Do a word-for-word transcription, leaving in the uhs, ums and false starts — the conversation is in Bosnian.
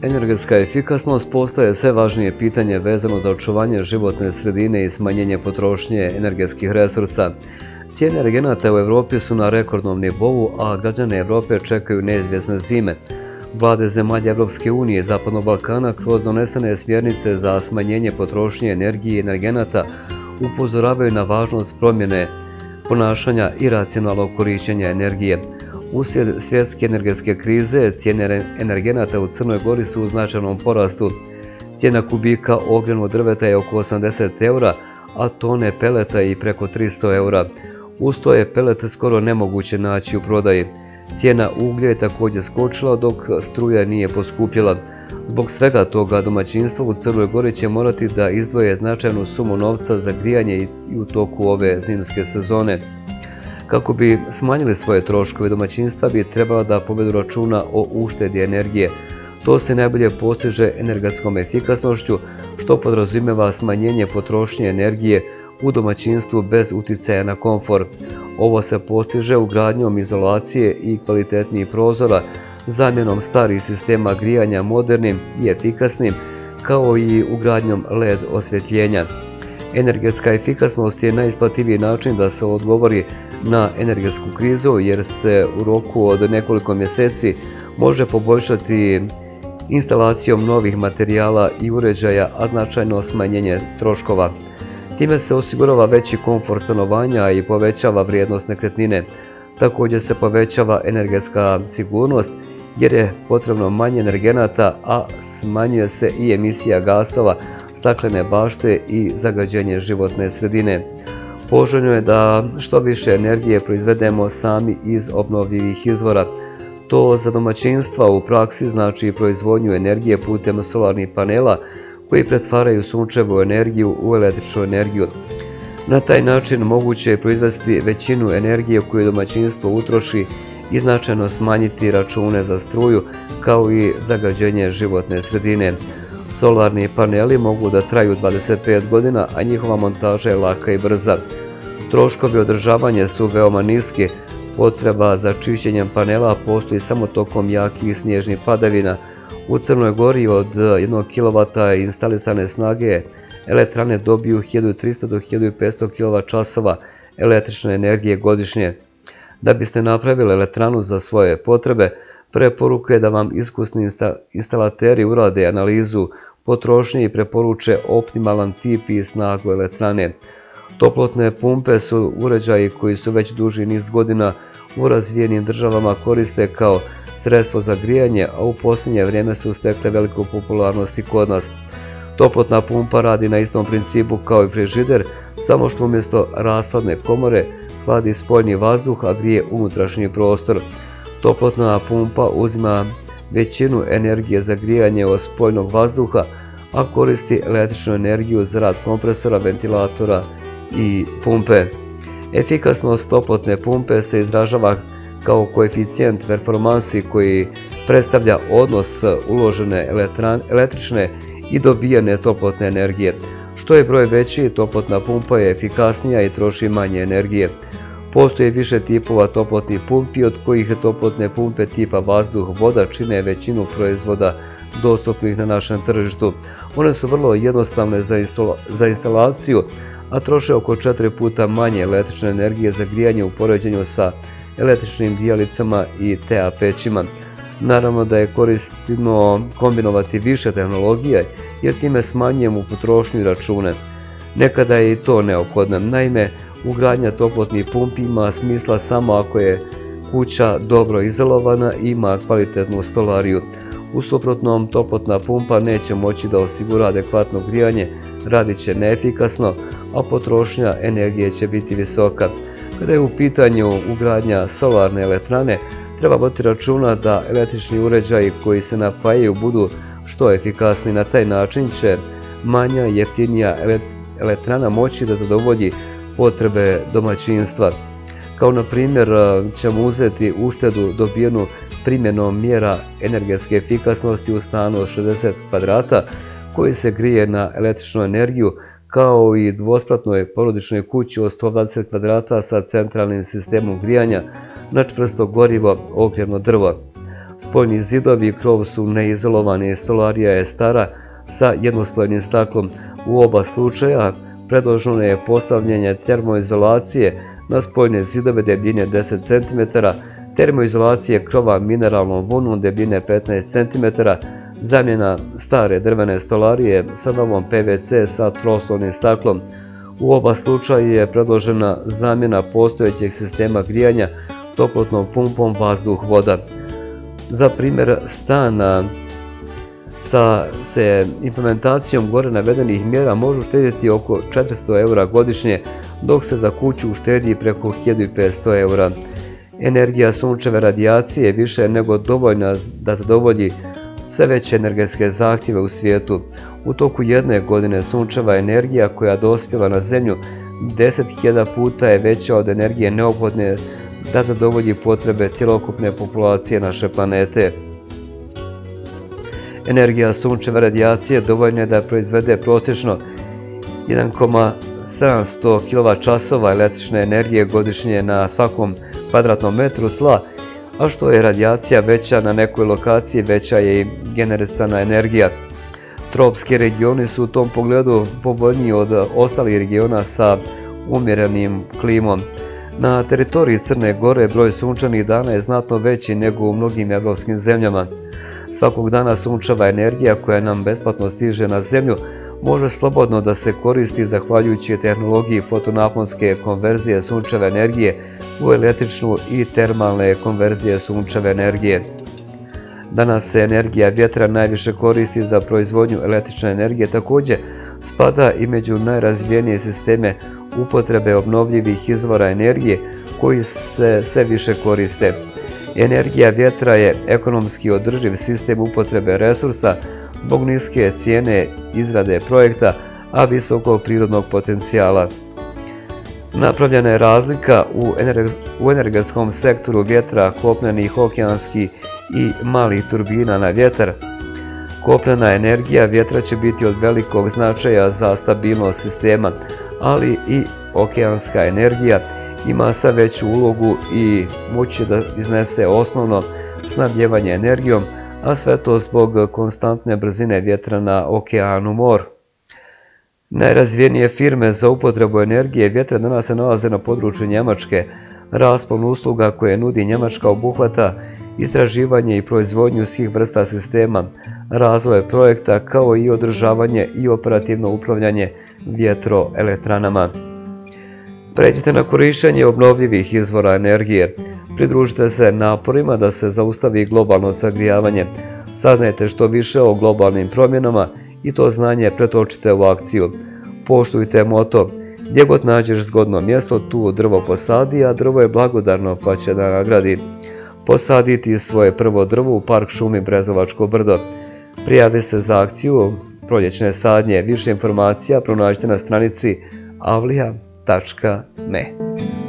Energetska efikasnost postaje sve važnije pitanje vezano za očuvanje životne sredine i smanjenje potrošnje energetskih resursa. Cijene energenata u Europi su na rekordnom nivou, a građane Europe čekaju neizvjesne zime. Vlade zemalja Europske unije i Zapadnog Balkana kroz donesene smjernice za smanjenje potrošnje energije i energenata upozoravaju na važnost promjene ponašanja i racionalnog korištenja energije. Uslijed svjetske energetske krize, cijene energenata u Crnoj Gori su u značajnom porastu. Cijena kubika ogrjevnog drveta je oko osamdeset eura, a tone peleta i preko tristo eura. Uz to je pelet skoro nemoguće naći u prodaji. Cijena uglja je također skočila, dok struja nije poskupjela. Zbog svega toga domaćinstvo u Crnoj Gori će morati da izdvoje značajnu sumu novca za grijanje i u toku ove zimske sezone. Kako bi smanjili svoje troškove, domaćinstva bi trebala da povedu računa o uštedi energije. To se najbolje postiže energetskom efikasnošću, što podrazumijeva smanjenje potrošnje energije u domaćinstvu bez uticaja na komfor. Ovo se postiže ugradnjom izolacije i kvalitetnijih prozora, zamjenom starih sistema grijanja modernim i efikasnim, kao i ugradnjom L E D osvjetljenja. Energetska efikasnost je najisplativiji način da se odgovori na energetsku krizu, jer se u roku od nekoliko mjeseci može poboljšati instalacijom novih materijala i uređaja, a značajno smanjenje troškova. Time se osigurava veći komfor stanovanja i povećava vrijednost nekretnine. Također se povećava energetska sigurnost jer je potrebno manje energenata, a smanjuje se i emisija gasova, staklene bašte i zagađenje životne sredine. Poželjno je da što više energije proizvedemo sami iz obnovljivih izvora. To za domaćinstva u praksi znači proizvodnju energije putem solarnih panela koji pretvaraju sunčevu energiju u električnu energiju. Na taj način moguće je proizvesti većinu energije koju domaćinstvo utroši i značajno smanjiti račune za struju, kao i zagađenje životne sredine. Solarni paneli mogu da traju dvadeset pet godina, a njihova montaža je laka i brza. Troškovi održavanja su veoma niski. Potreba za čišćenjem panela postoji samo tokom jakih snježnih padavina. U Crnoj Gori od jednog kilovata instalisane snage elektrane dobiju hiljadu tristo do hiljadu petsto kilovat časova električne energije godišnje. Da biste napravili elektranu za svoje potrebe, preporuka je da vam iskusni instalateri urade analizu potrošnje i preporuče optimalan tip i snagu elektrane. Toplotne pumpe su uređaji koji su već duži niz godina u razvijenim državama koriste kao sredstvo za grijanje, a u posljednje vrijeme su stekle veliku popularnost i kod nas. Toplotna pumpa radi na istom principu kao i frižider, samo što umjesto rashladne komore hladi spoljni vazduh, a grije unutrašnji prostor. Toplotna pumpa uzima većinu energije za grijanje od spoljnog vazduha, a koristi električnu energiju za rad kompresora, ventilatora i pumpe. Efikasnost toplotne pumpe se izražava kao koeficijent performansi koji predstavlja odnos uložene električne i dobijene toplotne energije. Što je broj veći, toplotna pumpa je efikasnija i troši manje energije. Postoji više tipova toplotnih pumpi, od kojih toplotne pumpe tipa vazduh-voda čine većinu proizvoda dostupnih na našem tržištu. One su vrlo jednostavne za instalaciju, a troše oko četiri puta manje električne energije za grijanje u poređenju sa električnim grijalicama i T A pećima. Naravno da je korisno kombinovati više tehnologije, jer time smanjujemo potrošnju i račune. Nekada je i to neophodno. Naime, ugradnja toplotnih pumpi ima smisla samo ako je kuća dobro izolovana i ima kvalitetnu stolariju. U suprotnom, toplotna pumpa neće moći da osigura adekvatno grijanje, radit će neefikasno, a potrošnja energije će biti visoka. Kada je u pitanju ugradnja solarne elektrane, treba voditi računa da električni uređaji koji se napajaju budu što efikasni. Na taj način će manja, jeftinija elektrana moći da zadovolji potrebe domaćinstva. Kao na primjer ćemo uzeti uštedu dobijenu primjenom mjera energetske efikasnosti u stanu od šezdeset kvadrata koji se grije na električnu energiju, kao i dvospratnoj porodičnoj kući od sto dvadeset kvadrata sa centralnim sistemom grijanja na čvrsto gorivo ogrjevno drvo. Spoljni zidovi i krov su neizolovani, stolarija je stara sa jednoslojnim staklom. U oba slučaja predloženo je postavljanje termoizolacije na spoljne zidove debljine deset centimetara, termoizolacije krova mineralnom vunom debljine petnaest centimetara, zamjena stare drvene stolarije sa novom P V C sa troslojnim staklom. U oba slučaja je predložena zamjena postojećeg sistema grijanja toplotnom pumpom vazduh-voda. Za primjer stana sa se implementacijom gore navedenih mjera može uštedjeti oko četiristo eura godišnje, dok se za kuću uštedi preko hiljadu petsto eura. Energija sunčeve radijacije je više nego dovoljna da zadovolji sve veće energetske zahtjeve u svijetu. U toku jedne godine sunčeva energija koja dospijeva na Zemlju deset hiljada puta je veća od energije neophodne da zadovolji potrebe cjelokupne populacije naše planete. Energija sunčeve radijacije dovoljna je da proizvede prosječno jedan zarez sedamsto kilovat časova električne energije godišnje na svakom kvadratnom metru tla, a što je radijacija veća na nekoj lokaciji, veća je i generisana energija. Tropski regioni su u tom pogledu povoljniji od ostalih regiona sa umjerenim klimom. Na teritoriji Crne Gore broj sunčanih dana je znatno veći nego u mnogim evropskim zemljama. Svakog dana sunčeva energija koja nam besplatno stiže na Zemlju može slobodno da se koristi zahvaljujući tehnologiji fotonaponske konverzije sunčeve energije u električnu i termalne konverzije sunčeve energije. Danas se energija vjetra najviše koristi za proizvodnju električne energije, također spada i među najrazvijenije sisteme upotrebe obnovljivih izvora energije koji se sve više koriste. Energija vjetra je ekonomski održiv sistem upotrebe resursa zbog niske cijene izrade projekta, a visokog prirodnog potencijala. Napravljena je razlika u energetskom sektoru vjetra, kopnenih, okeanskih i malih turbina na vjetar. Kopnena energija vjetra će biti od velikog značaja za stabilnost sistema, ali i okeanska energija ima sve veću ulogu i moći da iznese osnovno snabdijevanje energijom, a sve to zbog konstantne brzine vjetra na okeanu moru. Najrazvijenije firme za upotrebu energije vjetra danas se nalaze na području Njemačke. Raspon usluga koje nudi Njemačka obuhvata istraživanje i proizvodnju svih vrsta sistema, razvoj projekta kao i održavanje i operativno upravljanje vjetroelektranama. Pređite na korištenje obnovljivih izvora energije. Pridružite se naporima da se zaustavi globalno zagrijavanje. Saznajte što više o globalnim promjenama i to znanje pretočite u akciju. Poštujte moto: gdje god nađeš zgodno mjesto, tu drvo posadi, a drvo je blagodarno pa će da nagradi. Posaditi svoje prvo drvo u park šumi Brezovačko brdo. Prijavi se za akciju proljećne sadnje. Više informacija pronađite na stranici avlija tačka me.